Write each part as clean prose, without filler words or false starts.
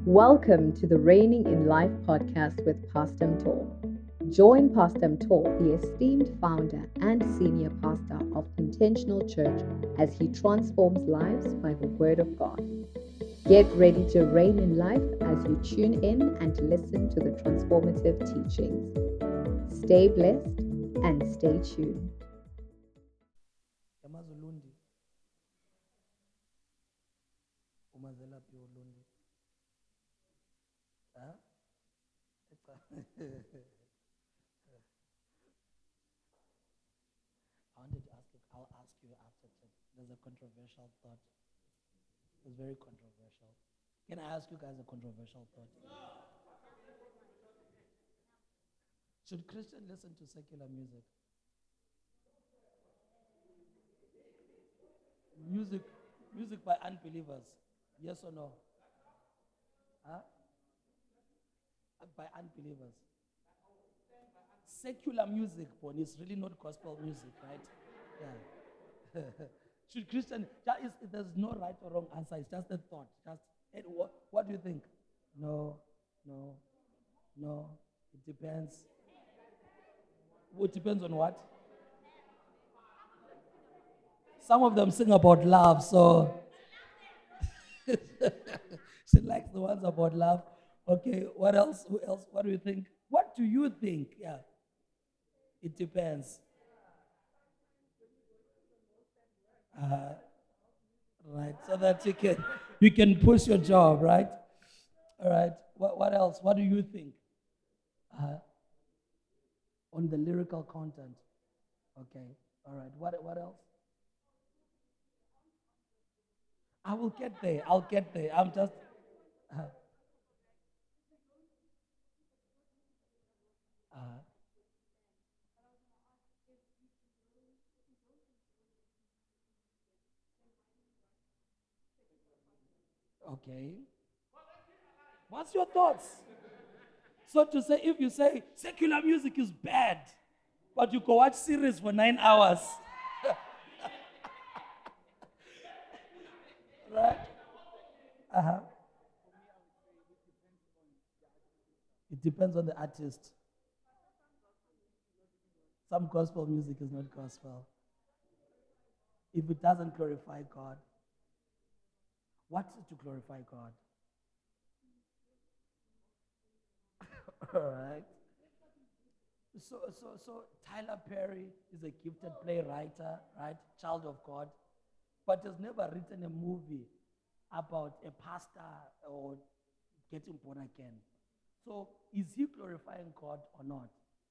Welcome to the Reigning in Life podcast with Pastor Mtor. Join Pastor Mtor, the esteemed founder and senior pastor of Intentional Church, as he transforms lives by the Word of God. Get ready to reign in life as you tune in and listen to the transformative teachings. Stay blessed and stay tuned. Yamazulundi. Umazela phi uLundi? Huh? I wanted to ask you, I'll ask you after church. There's a controversial thought. It's very controversial. Can I ask you guys a controversial thought? Should Christians listen to secular music? Music by unbelievers. Yes or no? Huh? By unbelievers. Secular music, Bonnie, is really not gospel music, right? Yeah. Should Christian, there's no right or wrong answer. It's just a thought. What do you think? No. It depends. It depends on what? Some of them sing about love, so she likes the ones about love. Okay, what else? Who else? What do you think? What do you think? Yeah. It depends. Right, so that you can push your job, right? All right. What else? What do you think? On the lyrical content. Okay. All right. What else? I will get there. I'll get there. I'm just. Uh, uh, okay. What's your thoughts? So to say, if you say secular music is bad, but you go watch series for 9 hours, right? Uh-huh. It depends on the artist. Some gospel music is not gospel. If it doesn't glorify God, what's it to glorify God? All right. So Tyler Perry is a gifted playwright, right? Child of God, but has never written a movie about a pastor or getting born again. So is he glorifying God or not?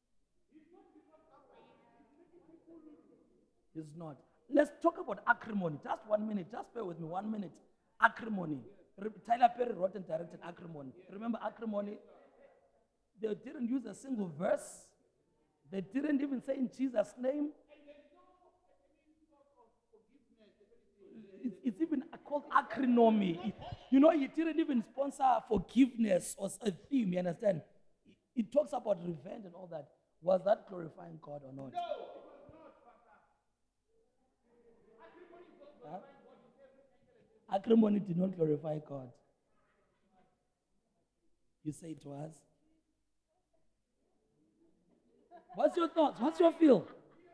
He's not. Let's talk about Acrimony. Just 1 minute. Just bear with me 1 minute. Acrimony. Tyler Perry wrote and directed Acrimony. Remember Acrimony? They didn't use a single verse. They didn't even say in Jesus' name. It's even called acrimony. You know, he didn't even sponsor forgiveness or a theme, you understand? It talks about revenge and all that. Was that glorifying God or not? Huh? Acrimony did not glorify God. You say it was. What's your thoughts? What's your feel?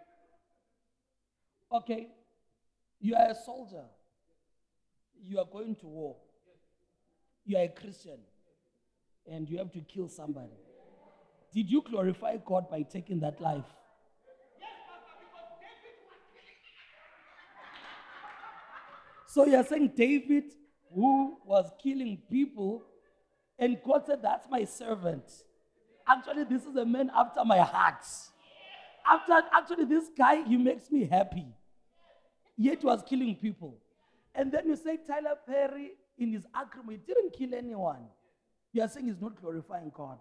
Okay, you are a soldier. You are going to war. You are a Christian. And you have to kill somebody. Did you glorify God by taking that life? So you're saying David, who was killing people, and God said, that's my servant. Actually, this is a man after my heart. Actually, this guy, he makes me happy. Yet he was killing people. And then you say Tyler Perry, in his agreement, he didn't kill anyone. You are saying he's not glorifying God.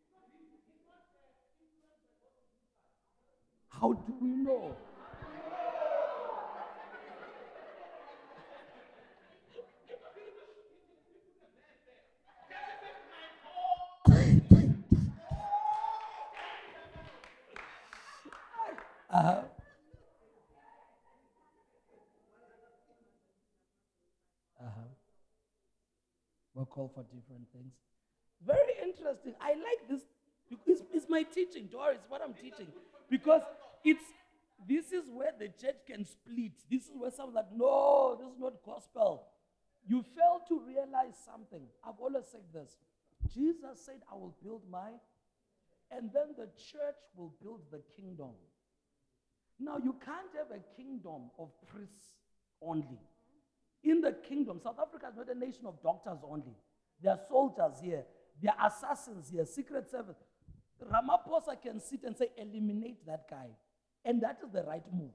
How do we know? Uh, We're called for different things. Very interesting. I like this. It's my teaching, Doris. It's what I'm teaching. Because this is where the church can split. This is where someone's like, no, this is not gospel. You fail to realize something. I've always said this. Jesus said, I will build and then the church will build the kingdom. Now, you can't have a kingdom of priests only. In the kingdom, South Africa is not a nation of doctors only. There are soldiers here. There are assassins here, secret service. Ramaphosa can sit and say, eliminate that guy. And that is the right move.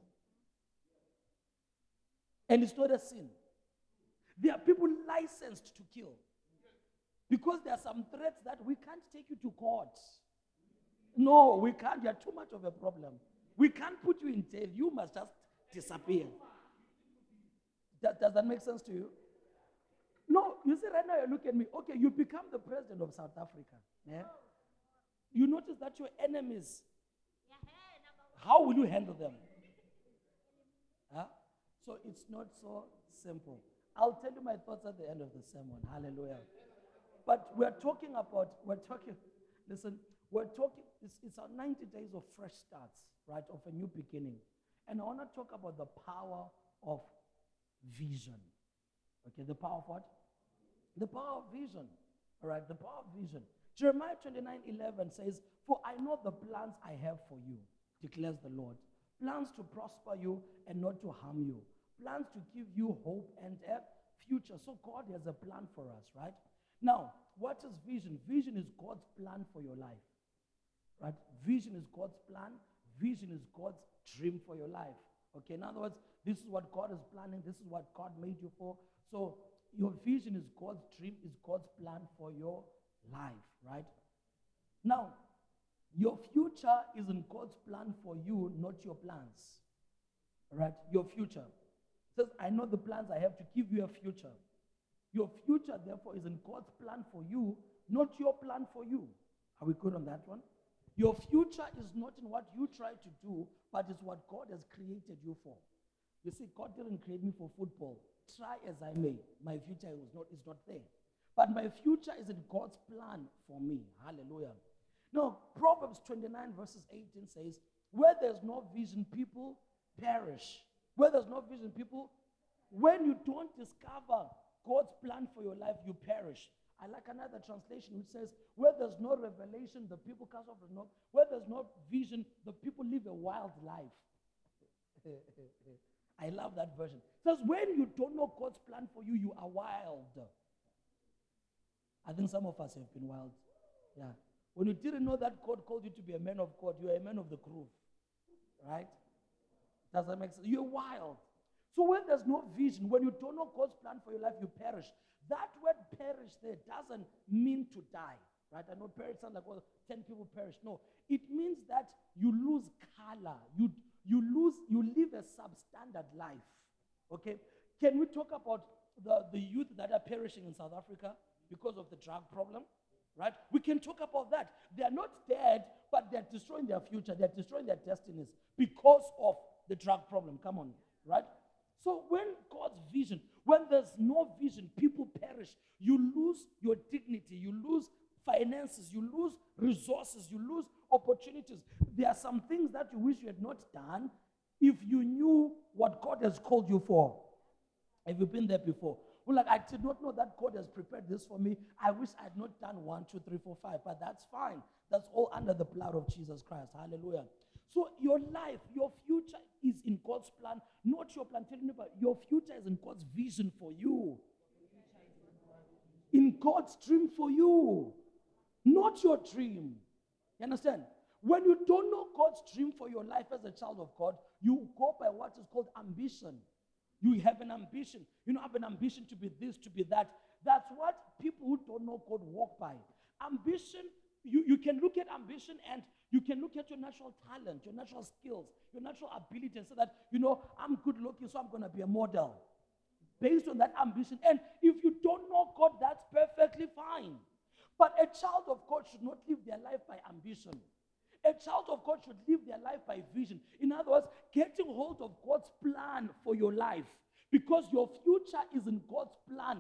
And it's not a sin. There are people licensed to kill. Because there are some threats that we can't take you to court. No, we can't. You're too much of a problem. We can't put you in jail. You must just disappear. Does that make sense to you? No, you see, right now you look at me. Okay, you become the president of South Africa. Yeah? You notice that your enemies, how will you handle them? Huh? So it's not so simple. I'll tell you my thoughts at the end of the sermon. Hallelujah. But it's our 90 days of fresh starts, right, of a new beginning. And I want to talk about the power of vision. Okay, the power of what? The power of vision. All right, the power of vision. Jeremiah 29:11 says, for I know the plans I have for you, declares the Lord. Plans to prosper you and not to harm you. Plans to give you hope and a future. So God has a plan for us, right? Now, what is vision? Vision is God's plan for your life. Right? Vision is God's plan. Vision is God's dream for your life. Okay, in other words, this is what God is planning. This is what God made you for. So your vision is God's dream, is God's plan for your life, right? Now, your future is in God's plan for you, not your plans. Right? Your future. It says, I know the plans I have to give you a future. Your future, therefore, is in God's plan for you, not your plan for you. Are we good on that one? Your future is not in what you try to do, but it's what God has created you for. You see, God didn't create me for football. Try as I may, my future is not there. But my future is in God's plan for me. Hallelujah. Now, Proverbs 29 verses 18 says, where there's no vision, people perish. Where there's no vision, people, when you don't discover God's plan for your life, you perish. I like another translation which says, where there's no revelation, the people cast off the knock. Where there's no vision, the people live a wild life. I love that version. It says, when you don't know God's plan for you, you are wild. I think some of us have been wild. Yeah. When you didn't know that God called you to be a man of God, you are a man of the groove. Right? Does that make sense? You're wild. So when there's no vision, when you don't know God's plan for your life, you perish. That word perish there doesn't mean to die. Right? I know perish sounds like, well, 10 people perish. No. It means that you lose color. You live a substandard life. Okay? Can we talk about the youth that are perishing in South Africa because of the drug problem? Right? We can talk about that. They are not dead, but they're destroying their future. They're destroying their destinies because of the drug problem. Come on. Right? So when God's vision, when there's no vision, people perish. You lose your dignity. You lose finances. You lose resources. You lose opportunities. There are some things that you wish you had not done if you knew what God has called you for. Have you been there before? Well, like, I did not know that God has prepared this for me. I wish I had not done 1, 2, 3, 4, 5, but that's fine. That's all under the blood of Jesus Christ. Hallelujah. So your life, your future is in God's plan, not your plan. Tell me about your future is in God's vision for you. In God's dream for you, not your dream. You understand? When you don't know God's dream for your life as a child of God, you go by what is called ambition. You have an ambition. I have an ambition to be this, to be that. That's what people who don't know God walk by. Ambition, you can look at ambition and you can look at your natural talent, your natural skills, your natural ability and say that, I'm good looking, so I'm going to be a model. Based on that ambition. And if you don't know God, that's perfectly fine. But a child of God should not live their life by ambition. A child of God should live their life by vision. In other words, getting hold of God's plan for your life. Because your future is in God's plan, not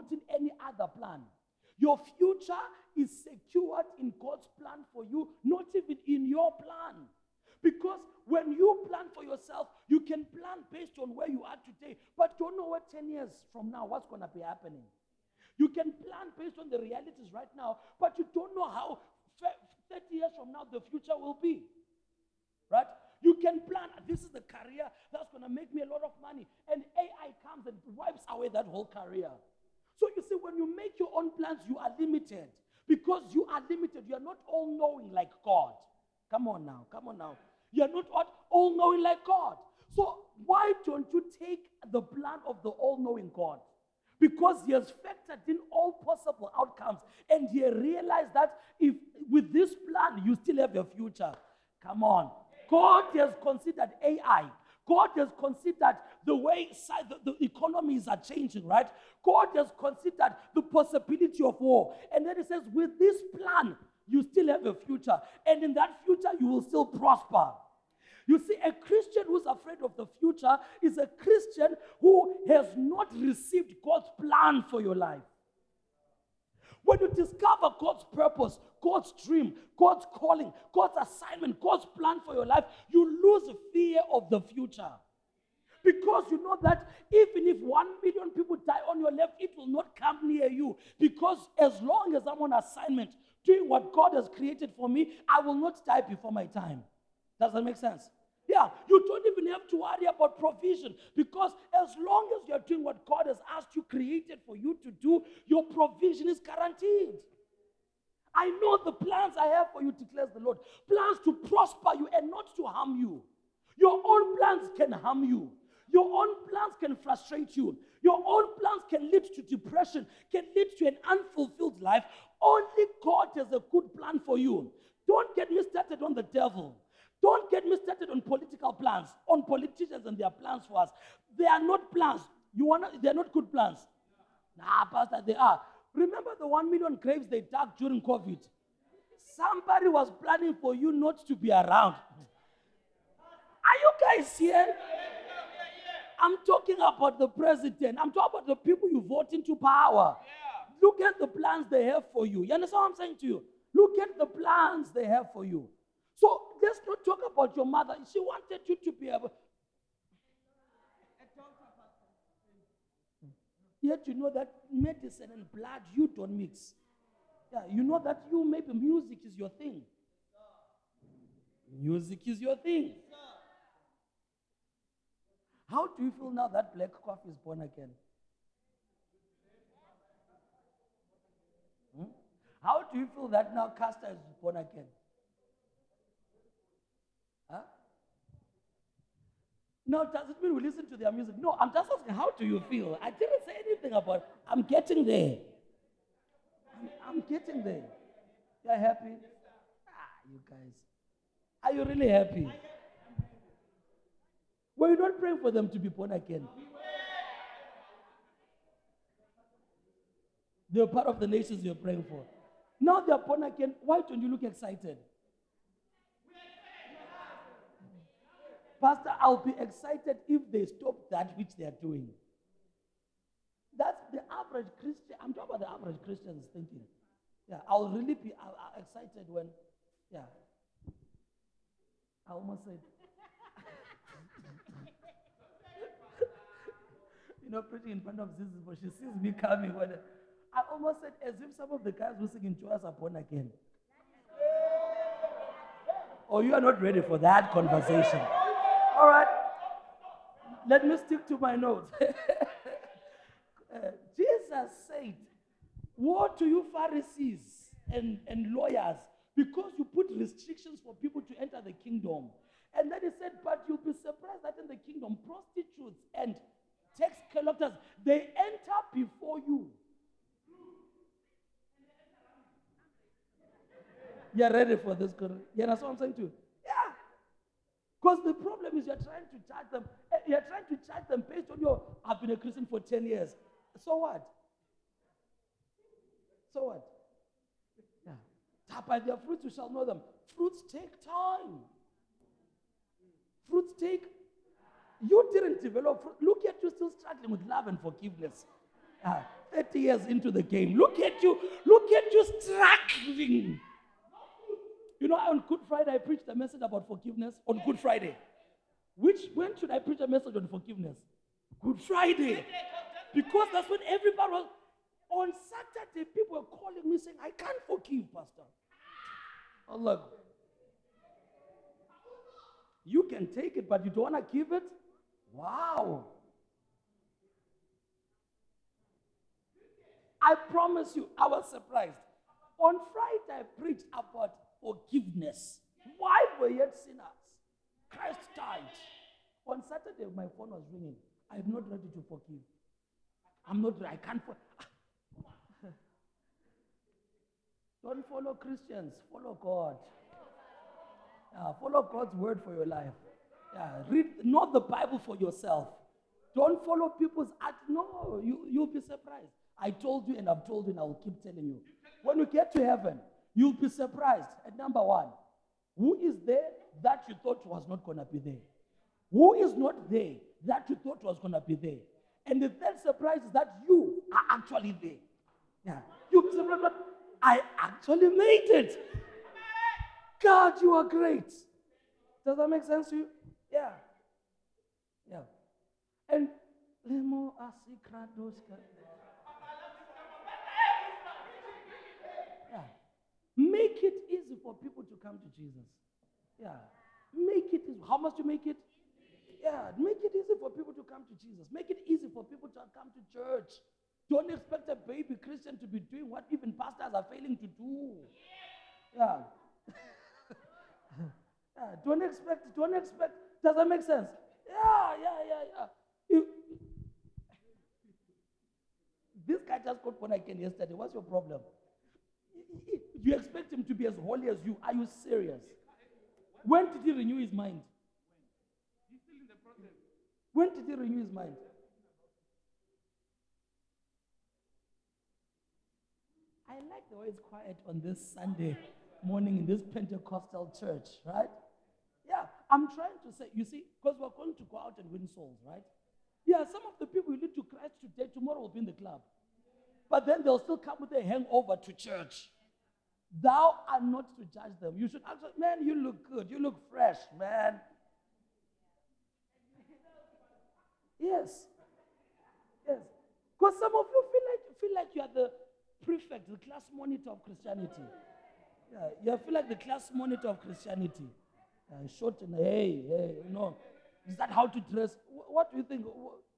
not in any other plan. Your future is secured in God's plan for you, not even in your plan. Because when you plan for yourself, you can plan based on where you are today, but don't know what 10 years from now, what's going to be happening. You can plan based on the realities right now, but you don't know how 30 years from now the future will be. Right? You can plan, this is the career that's going to make me a lot of money, and AI comes and wipes away that whole career. So you see, when you make your own plans, you are limited. Because you are limited, you are not all-knowing like God. Come on now. You are not all-knowing like God. So why don't you take the plan of the all-knowing God? Because he has factored in all possible outcomes, and he realized that if with this plan, you still have your future. Come on. God has considered AI. God has considered the way the economies are changing, right? God has considered the possibility of war. And then he says, with this plan, you still have a future. And in that future, you will still prosper. You see, a Christian who's afraid of the future is a Christian who has not received God's plan for your life. When you discover God's purpose, God's dream, God's calling, God's assignment, God's plan for your life, you lose fear of the future. Because you know that even if 1 million people die on your left, it will not come near you. Because as long as I'm on assignment, doing what God has created for me, I will not die before my time. Does that make sense? Yeah, you don't even have to worry about provision, because as long as you're doing what God has asked you, created for you to do, your provision is guaranteed. I know the plans I have for you, declares the Lord. Plans to prosper you and not to harm you. Your own plans can harm you. Your own plans can frustrate you. Your own plans can lead to depression, can lead to an unfulfilled life. Only God has a good plan for you. Don't get me started on the devil. Don't get me started on political plans, on politicians and their plans for us. They are not plans. They are not good plans. Nah, Pastor, they are. Remember the 1 million graves they dug during COVID? Somebody was planning for you not to be around. Are you guys here? I'm talking about the president. I'm talking about the people you vote into power. Look at the plans they have for you. You understand what I'm saying to you? Look at the plans they have for you. So let's not talk about your mother. She wanted you to be able. Yet you know that medicine and blood, you don't mix. Yeah, you know that maybe music is your thing. Music is your thing. How do you feel now that Black Coffee is born again? How do you feel that now Castor is born again? Huh? Now, does it mean we listen to their music? No, I'm just asking, how do you feel? I didn't say anything about it. I'm getting there. I'm getting there. You're happy? You guys. Are you really happy? Were you not praying for them to be born again? They're part of the nations you're praying for. Now they're born again. Why don't you look excited? Pastor, I'll be excited if they stop that which they are doing. That's the average Christian. I'm talking about the average Christian's thinking. Yeah, I'll really be excited when, yeah. I almost said, preaching in front of Jesus, but she sees me coming. I almost said, as if some of the guys who sing in chorus are born again. Or you are not ready for that conversation. All right, let me stick to my notes. Jesus said, woe to you Pharisees and lawyers, because you put restrictions for people to enter the kingdom. And then he said, but you'll be surprised that in the kingdom, prostitutes and tax collectors, they enter before you. You're ready for this? You know what I'm saying to you? Yeah. Because the problem is you're trying to charge them. You're trying to charge them based on I've been a Christian for 10 years. So what? So what? Yeah. By their fruits you shall know them. Fruits take time. Fruits take. You didn't develop fruit. Look at you still struggling with love and forgiveness. 30 years into the game. Look at you struggling. You know, on Good Friday, I preached a message about forgiveness. On Good Friday. When should I preach a message on forgiveness? Good Friday. Because that's when everybody was. On Saturday, people were calling me saying, I can't forgive, Pastor. Allah. You can take it, but you don't want to give it? Wow. I promise you, I was surprised. On Friday, I preached about forgiveness. Why were yet sinners? Christ died. On Saturday, my phone was ringing. I'm not ready to forgive. I can't forgive. Don't follow Christians. Follow God. Follow God's word for your life. Know the Bible for yourself. Don't follow people's art. No, you'll be surprised. I told you and I've told you and I will keep telling you. When you get to heaven, you'll be surprised. At number one, who is there that you thought was not going to be there? Who is not there that you thought was going to be there? And the third surprise is that you are actually there. Yeah. You'll be surprised that I actually made it. God, you are great. Does that make sense to you? Yeah. Yeah. And Lemo Asikradoska. Yeah. Make it easy for people to come to Jesus. Yeah. Make it easy. How much to make it? Yeah. Make it easy for people to come to Jesus. Make it easy for people to come to church. Don't expect a baby Christian to be doing what even pastors are failing to do. Yeah. Yeah. Don't expect. Does that make sense? Yeah. This guy just got born again yesterday. What's your problem? You expect him to be as holy as you. Are you serious? When did he renew his mind? He's still in the process. When did he renew his mind? I like the way it's quiet on this Sunday morning in this Pentecostal church, right? Yeah, I'm trying to say, you see, because we're going to go out and win souls, right? Yeah, some of the people you lead to Christ today, tomorrow will be in the club. But then they'll still come with a hangover to church. Thou art not to judge them. You should actually, man, you look good. You look fresh, man. Yes. Because some of you feel like you are the prefect, the class monitor of Christianity. Yeah, you feel like the class monitor of Christianity. Short and hey, is that how to dress? What do you think?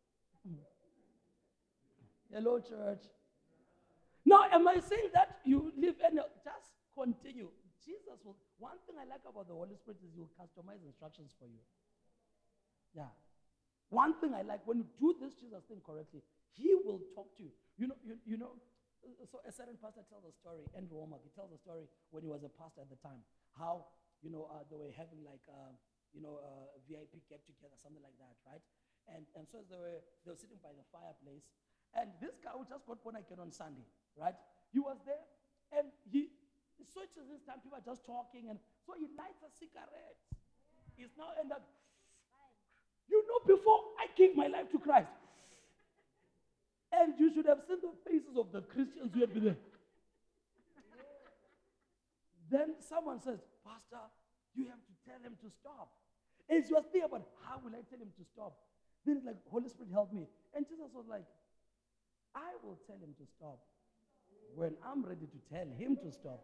Hello, church. Now, am I saying that you live and just continue? Jesus will. One thing I like about the Holy Spirit is He'll customize instructions for you. Yeah. One thing I like, when you do this Jesus thing correctly, He will talk to you. You know. So a certain pastor tells a story, Andrew Womack, he tells a story when he was a pastor at the time, how, they were having like, a VIP get-together, something like that, right? And so they were sitting by the fireplace, and this guy who just got born again on Sunday, right? He was there, and so it's this time people are just talking, and so he lights a cigarette. He's now ended up, before I gave my life to Christ, and you should have seen the faces of the Christians who had been there. Then someone says, Pastor, you have to tell him to stop. And he was thinking about, how will I tell him to stop? Then it's like, Holy Spirit, help me. And Jesus was like, I will tell him to stop when I'm ready to tell him to stop.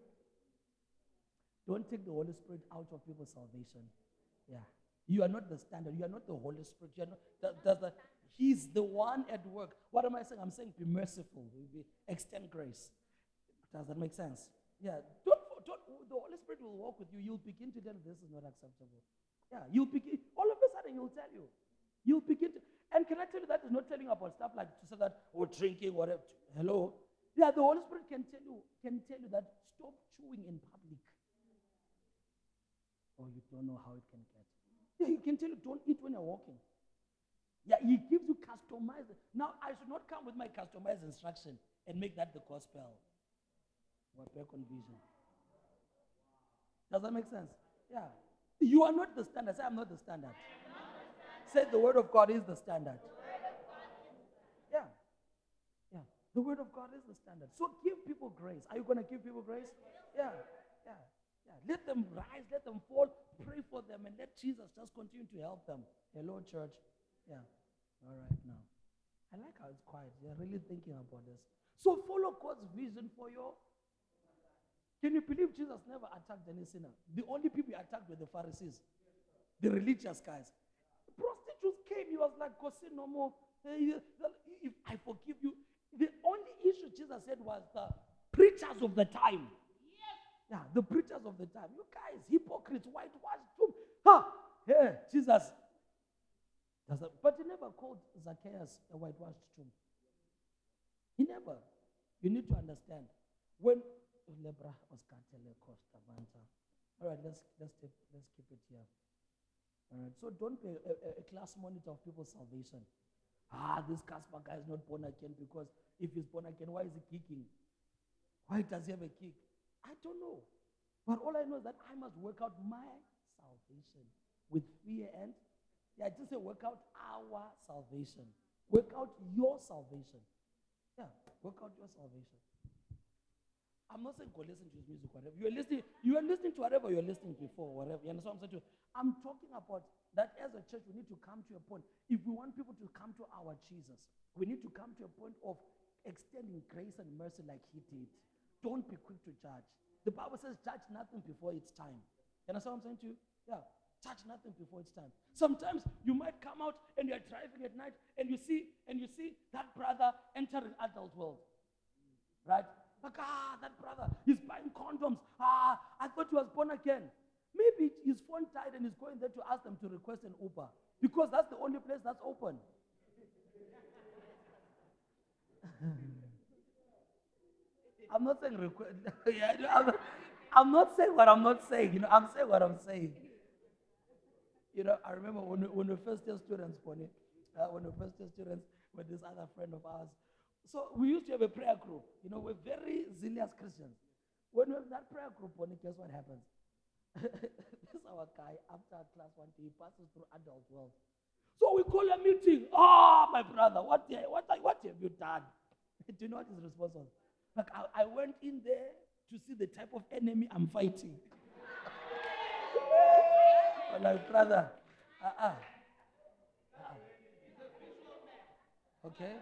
Don't take the Holy Spirit out of people's salvation. Yeah. You are not the standard. You are not the Holy Spirit. You are not, He's the one at work. What am I saying? I'm saying be merciful. Extend grace. Does that make sense? Yeah. Don't, the Holy Spirit will walk with you. You'll begin to tell this is not acceptable. Yeah. You'll begin. All of a sudden, He'll tell you. You'll begin to. And can I tell you that is not telling you about stuff like to say that or drinking, whatever. Hello. Yeah. The Holy Spirit can tell you that stop chewing in public. Oh, you don't know how it can get. Yeah, He can tell you don't eat when you're walking. Yeah, He gives you customized. Now, I should not come with my customized instruction and make that the gospel. We're back on vision. Does that make sense? Yeah. You are not the standard. Say, I'm not the standard. Say, the Word of God is the standard. Yeah. The word of God is the standard. So give people grace. Are you going to give people grace? Yeah, yeah, yeah. Let them rise, let them fall. Pray for them and let Jesus just continue to help them. Hello, church. Yeah. All right, now. I like how it's quiet. You're really thinking about this. So follow God's vision for your. Can you believe Jesus never attacked any sinner? The only people he attacked were the Pharisees, the religious guys. Prostitutes came. He was like, go sin no more. If I forgive you. The only issue Jesus said was the preachers of the time. Yeah, the preachers of the time. You guys, hypocrites, whitewashed tomb. Yeah, Jesus. But he never called Zacchaeus a whitewashed tomb. He never. You need to understand. When Lebra Oscatele Costa Vanta. All right, let's keep it here. All right, so don't be a class monitor of people's salvation. This Casper guy is not born again because if he's born again, why is he kicking? Why does he have a kick? I don't know. But all I know is that I must work out my salvation with fear and, I just say work out our salvation. Work out your salvation. Yeah, work out your salvation. I'm not saying go listen to his music, whatever. You are listening to whatever you were listening before, whatever. You understand what I'm saying to you? I'm talking about that as a church, we need to come to a point. If we want people to come to our Jesus, we need to come to a point of extending grace and mercy like he did. Don't be quick to judge. The Bible says, judge nothing before it's time. You understand what I'm saying to you? Yeah. Judge nothing before it's time. Sometimes you might come out and you're driving at night and you see that brother entering adult world. Right? Like, that brother, he's buying condoms. I thought he was born again. Maybe his phone died and he's going there to ask them to request an Uber because that's the only place that's open. I'm not saying request. I'm not saying what I'm not saying. I'm saying what I'm saying. I remember when we first year students, Bonnie, when we first year students with this other friend of ours. So we used to have a prayer group. We're very zealous Christians. When we have that prayer group, Bonnie, guess what happens? This our guy, after class 1 he passes through adult world. So we call a meeting. My brother, what have you done? Do you know what his response was? Like, I went in there to see the type of enemy I'm fighting. I'm like, brother, okay?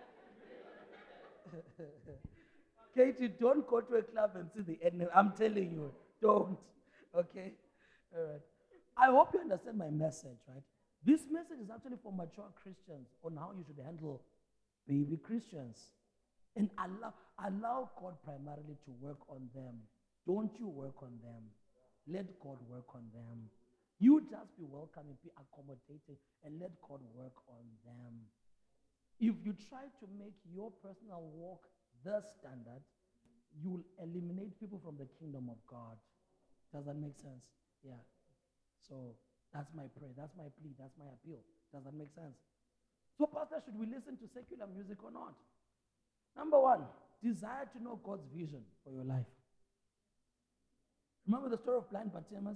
Katie, don't go to a club and see the enemy. I'm telling you, don't. Okay? All right. I hope you understand my message, right? This message is actually for mature Christians on how you should handle baby Christians. And allow God primarily to work on them. Don't you work on them. Let God work on them. You just be welcoming, be accommodating, and let God work on them. If you try to make your personal walk the standard, you will eliminate people from the kingdom of God. Does that make sense? Yeah. So that's my prayer, that's my plea, that's my appeal. Does that make sense? So, Pastor, should we listen to secular music or not? Number one, desire to know God's vision for your life. Remember the story of blind Bartimaeus?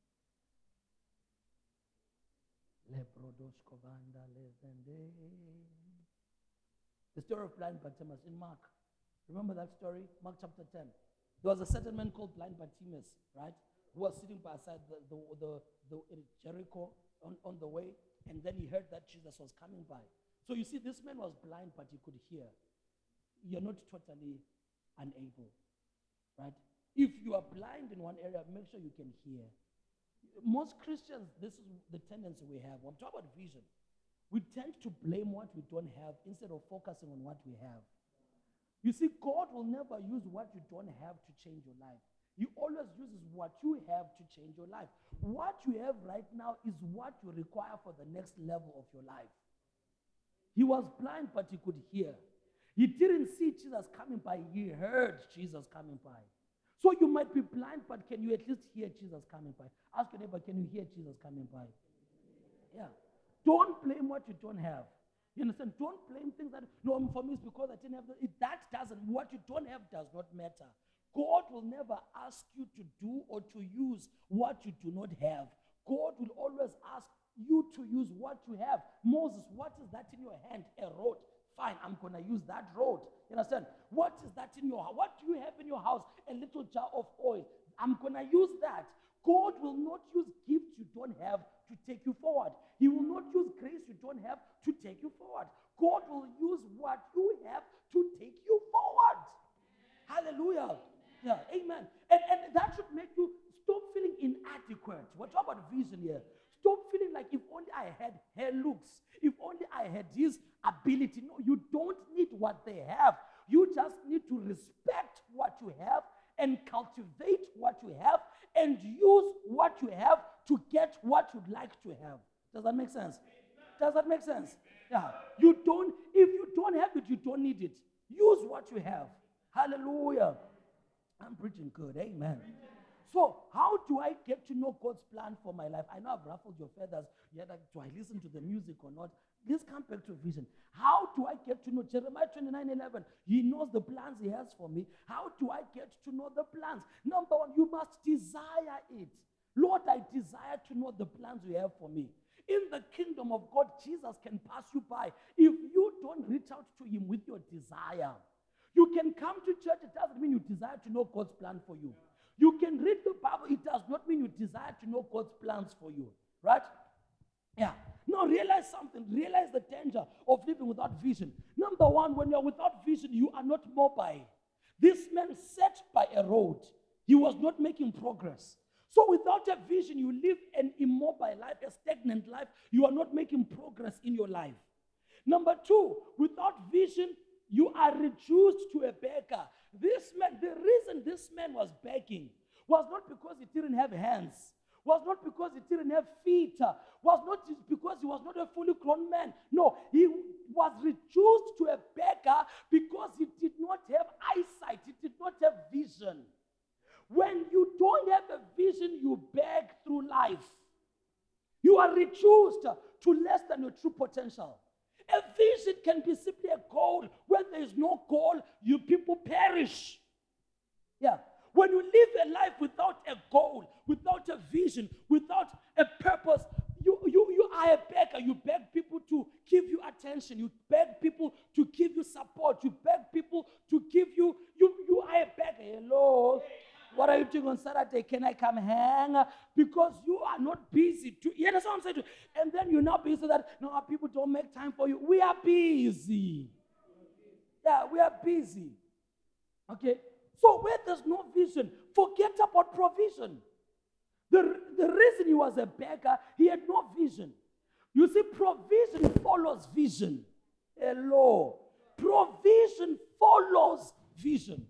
The story of blind Bartimaeus in Mark. Remember that story? Mark chapter 10. There was a certain man called blind Bartimaeus, right? Who was sitting beside the Jericho on the way, and then he heard that Jesus was coming by. So you see, this man was blind, but he could hear. You're not totally unable, right? If you are blind in one area, make sure you can hear. Most Christians, this is the tendency we have. When we talk about vision, we tend to blame what we don't have instead of focusing on what we have. You see, God will never use what you don't have to change your life. He always uses what you have to change your life. What you have right now is what you require for the next level of your life. He was blind, but he could hear. He didn't see Jesus coming by. He heard Jesus coming by. So you might be blind, but can you at least hear Jesus coming by? Ask your neighbor, can you hear Jesus coming by? Yeah. Don't blame what you don't have. You understand? Don't blame things that, no, for me it's because I didn't have what you don't have does not matter. God will never ask you to do or to use what you do not have. God will always ask you to use what you have. Moses, what is that in your hand? A rod. Fine, I'm going to use that rod. You understand? What is that in your house? What do you have in your house? A little jar of oil. I'm going to use that. God will not use gifts you don't have to take you forward. He will not use grace you don't have to take you forward. God will use what you have to take you forward. Hallelujah. Yeah, amen. And that should make you stop feeling inadequate. We're talking about vision here. Stop feeling like if only I had hair looks, if only I had this ability. No, you don't need what they have. You just need to respect what you have and cultivate what you have and use what you have to get what you'd like to have. Does that make sense? Does that make sense? Yeah. If you don't have it, you don't need it. Use what you have. Hallelujah. I'm preaching good. Amen. So, how do I get to know God's plan for my life? I know I've ruffled your feathers. You're like, do I listen to the music or not? Let's come back to vision. How do I get to know? Jeremiah 29:11. He knows the plans he has for me. How do I get to know the plans? Number one, you must desire it. Lord, I desire to know the plans you have for me. In the kingdom of God, Jesus can pass you by. If you don't reach out to him with your desire, you can come to church. It doesn't mean you desire to know God's plan for you. You can read the Bible. It does not mean you desire to know God's plans for you. Right? Yeah. Now realize something. Realize the danger of living without vision. Number one, when you're without vision, you are not mobile. This man sat by a road. He was not making progress. So without a vision, you live an immobile life, a stagnant life. You are not making progress in your life. Number two, without vision, you are reduced to a beggar. This man, the reason this man was begging was not because he didn't have hands, was not because he didn't have feet, was not because he was not a fully grown man. No, he was reduced to a beggar because he did not have eyesight, he did not have vision. When you don't have a vision, you beg through life. You are reduced to less than your true potential. A vision can be simply a goal. When there is no goal, you people perish. Yeah. When you live a life without a goal, without a vision, without a purpose, you are a beggar. You beg people to give you attention. You beg people to give you support. You beg people to give you are a beggar. Hello. What are you doing on Saturday? Can I come hang? Because you are not busy. You understand what I'm saying? And then you're not busy that, no, people don't make time for you. We are busy. Yeah, we are busy. Okay? So where there's no vision, forget about provision. The reason he was a beggar, he had no vision. You see, provision follows vision. Hello. Provision follows vision.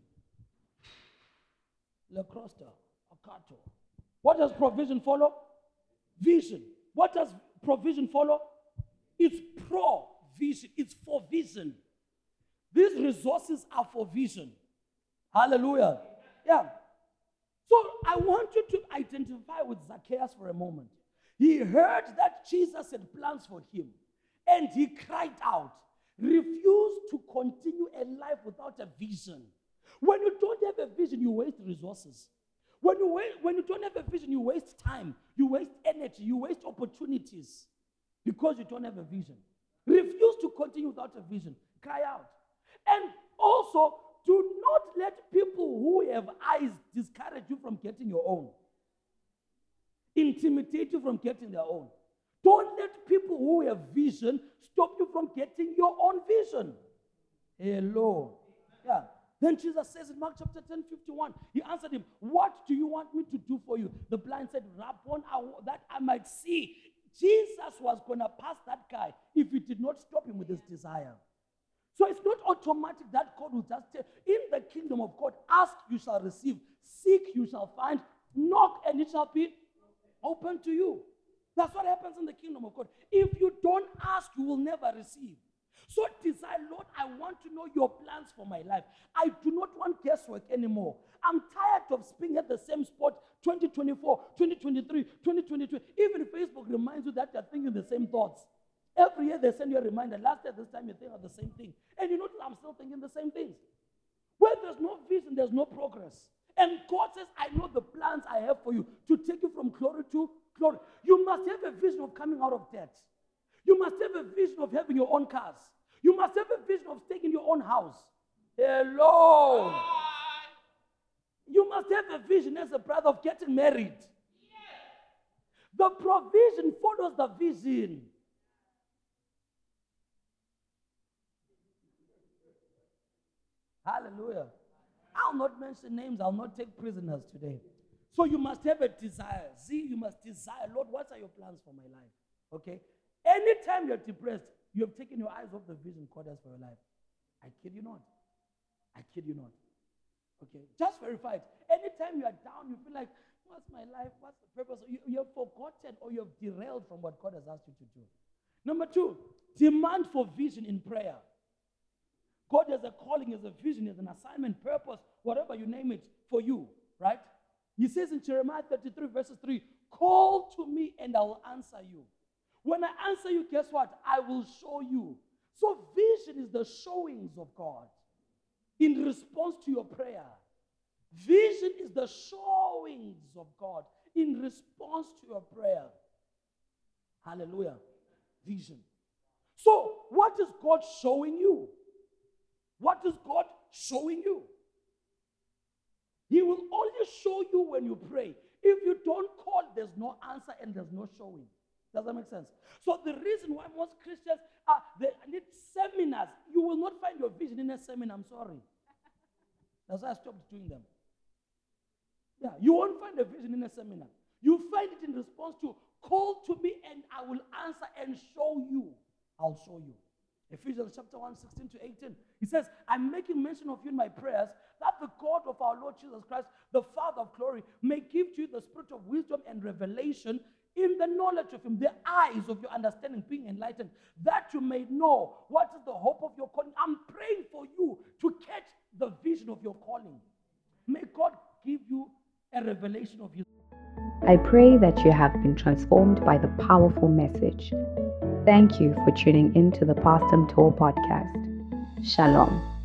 Lacrosta, Akato. What does provision follow? Vision. What does provision follow? It's provision. It's for vision. These resources are for vision. Hallelujah. Yeah. So I want you to identify with Zacchaeus for a moment. He heard that Jesus had plans for him, and he cried out, refused to continue a life without a vision. When you don't have a vision, you waste resources. When you don't have a vision, you waste time, you waste energy, you waste opportunities because you don't have a vision. Refuse to continue without a vision. Cry out. And also, do not let people who have eyes discourage you from getting your own. Intimidate you from getting their own. Don't let people who have vision stop you from getting your own vision. Hello. Yeah. Then Jesus says in Mark chapter 10:51, he answered him, what do you want me to do for you? The blind said, Rabbon, that I might see. Jesus was going to pass that guy if he did not stop him with his desire. So it's not automatic that God will just tell. In the kingdom of God, ask, you shall receive. Seek, you shall find. Knock, and it shall be open to you. That's what happens in the kingdom of God. If you don't ask, you will never receive. So desire, Lord, I want to know your plans for my life. I do not want guesswork anymore. I'm tired of being at the same spot 2024, 2023, 2022. Even Facebook reminds you that you're thinking the same thoughts. Every year they send you a reminder. Last year, this time you think of the same thing. And you notice I'm still thinking the same things. Where there's no vision, there's no progress. And God says, I know the plans I have for you to take you from glory to glory. You must have a vision of coming out of debt. You must have a vision of having your own cars. You must have a vision of staying in your own house. Hello. You must have a vision as a brother of getting married. The provision follows the vision. Hallelujah. I'll not mention names. I'll not take prisoners today. So you must have a desire. See, you must desire, Lord, what are your plans for my life? Okay? Anytime you're depressed, you have taken your eyes off the vision God has for your life. I kid you not. I kid you not. Okay? Just verify it. Anytime you are down, you feel like, what's my life? What's the purpose? You have forgotten or you have derailed from what God has asked you to do. Number 2, demand for vision in prayer. God has a calling, has a vision, has an assignment, purpose, whatever you name it, for you, right? He says in Jeremiah 33 verses 3, call to me and I will answer you. When I answer you, guess what? I will show you. So vision is the showings of God in response to your prayer. Vision is the showings of God in response to your prayer. Hallelujah. Vision. So what is God showing you? What is God showing you? He will only show you when you pray. If you don't call, there's no answer and there's no showing. Does that make sense? So the reason why most Christians they need seminars, you will not find your vision in a seminar. I'm sorry. That's why I stopped doing them. Yeah, you won't find a vision in a seminar. You find it in response to, call to me and I will answer and show you. I'll show you. Ephesians chapter 1, 16 to 18. He says, I'm making mention of you in my prayers, that the God of our Lord Jesus Christ, the Father of glory, may give to you the spirit of wisdom and revelation in the knowledge of him, the eyes of your understanding being enlightened, that you may know what is the hope of your calling. I'm praying for you to catch the vision of your calling. May God give you a revelation of his. I pray that you have been transformed by the powerful message. Thank you for tuning in to the Pastor Mto podcast. Shalom.